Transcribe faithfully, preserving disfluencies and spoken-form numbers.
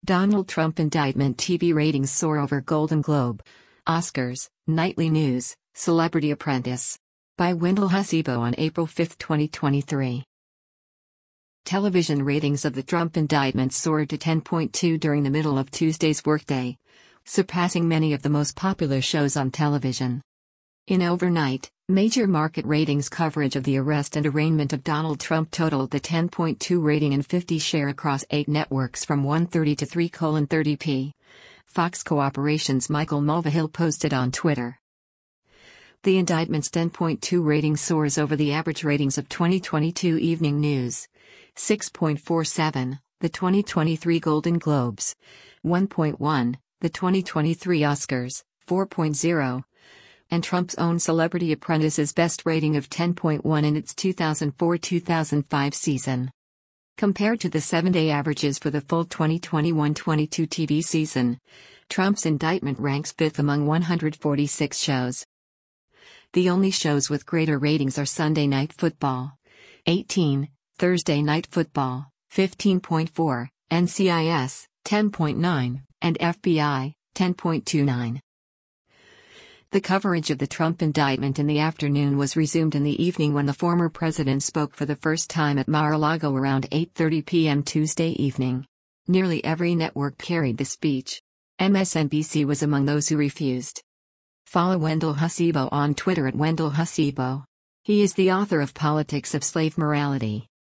Donald Trump indictment T V ratings soar over Golden Globe, Oscars, Nightly News, Celebrity Apprentice. By Wendell Hussebo on April fifth, twenty twenty-three. Television ratings of the Trump indictment soared to ten point two during the middle of Tuesday's workday, surpassing many of the most popular shows on television. In overnight, major market ratings coverage of the arrest and arraignment of Donald Trump totaled the ten point two rating and fifty share across eight networks from one thirty to three thirty p. Fox Corporation's Michael Mulvihill posted on Twitter. The indictment's ten point two rating soars over the average ratings of twenty twenty-two Evening News, six point four seven, the twenty twenty-three Golden Globes, one point one, the twenty twenty-three Oscars, four point oh, and Trump's own Celebrity Apprentice's best rating of ten point one in its two thousand four to two thousand five season. Compared to the seven-day averages for the full twenty twenty-one twenty-two T V season, Trump's indictment ranks fifth among one hundred forty-six shows. The only shows with greater ratings are Sunday Night Football, eighteen, Thursday Night Football, fifteen point four, N C I S, ten point nine, and F B I, ten point two nine. The coverage of the Trump indictment in the afternoon was resumed in the evening when the former president spoke for the first time at Mar-a-Lago around eight thirty p m Tuesday evening. Nearly every network carried the speech. M S N B C was among those who refused. Follow Wendell Hussebo on Twitter at Wendell Hussebo. He is the author of Politics of Slave Morality.